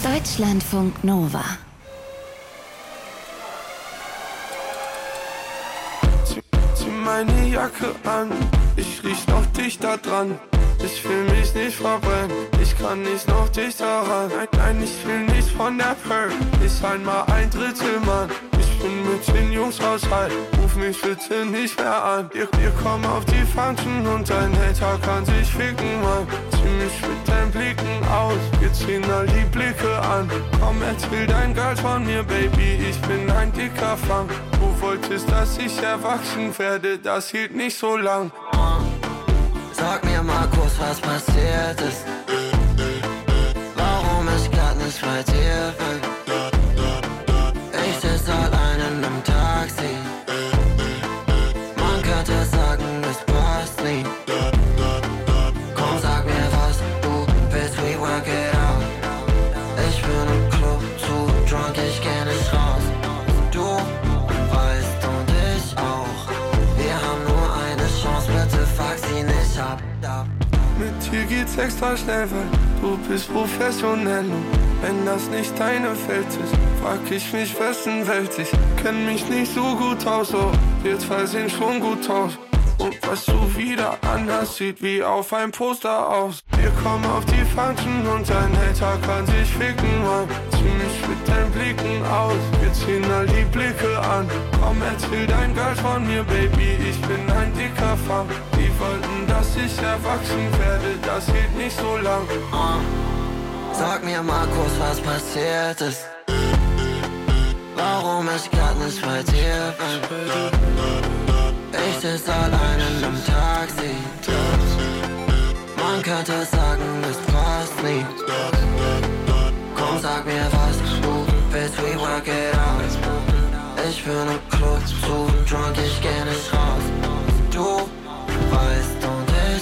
Deutschlandfunk Nova. Zieh meine Jacke an, ich riech noch dichter dran. Ich will mich nicht verbrennen, ich kann nicht noch dichter ran. Nein, ich will nicht von der Perk, ich einmal ein Drittel Mann. Ich bin mit den Jungs Haushalt, ruf mich bitte nicht mehr an. Wir kommen auf die Function und dein Hater kann sich ficken, Mann. Zieh mich mit deinen Blicken aus, wir ziehen all die Blicke an. Komm, erzähl dein Girl von mir, Baby, ich bin ein dicker Fang. Du wolltest, dass ich erwachsen werde, das hielt nicht so lang. Sag mir mal kurz, was passiert ist. Warum ich grad nicht bei dir bin. Ich sitz allein in nem Taxi. Man könnte sagen, es passt nie. Komm, sag mir, was du willst, we work it out. Ich bin im Club zu drunk, ich geh nicht raus. Du weißt und ich auch. Wir haben nur eine Chance, bitte fuck sie nicht ab. Mit dir geht's extra schnell, weil du bist professionell. Und wenn das nicht deine Welt ist, frag ich mich, wessen Welt. Ich kenn mich nicht so gut aus, so wir zwei sehen schon gut aus. Und was du wieder anders sieht wie auf einem Poster aus. Wir kommen auf die Function und dein Hater kann sich ficken, Mann. Zieh mich mit deinen Blicken aus, wir ziehen all die Blicke an. Komm, erzähl dein Girl von mir, Baby, ich bin ein dicker Fang. Die wollten, dass ich erwachsen werde, das hielt nicht so lang. Sag mir mal kurz, was passiert ist. Warum ich grad nicht bei dir bin. Ich sitz allein in nem Taxi. Man könnte sagen, es passt nie. Komm, sag mir, was du willst, we work it out. Ich bin im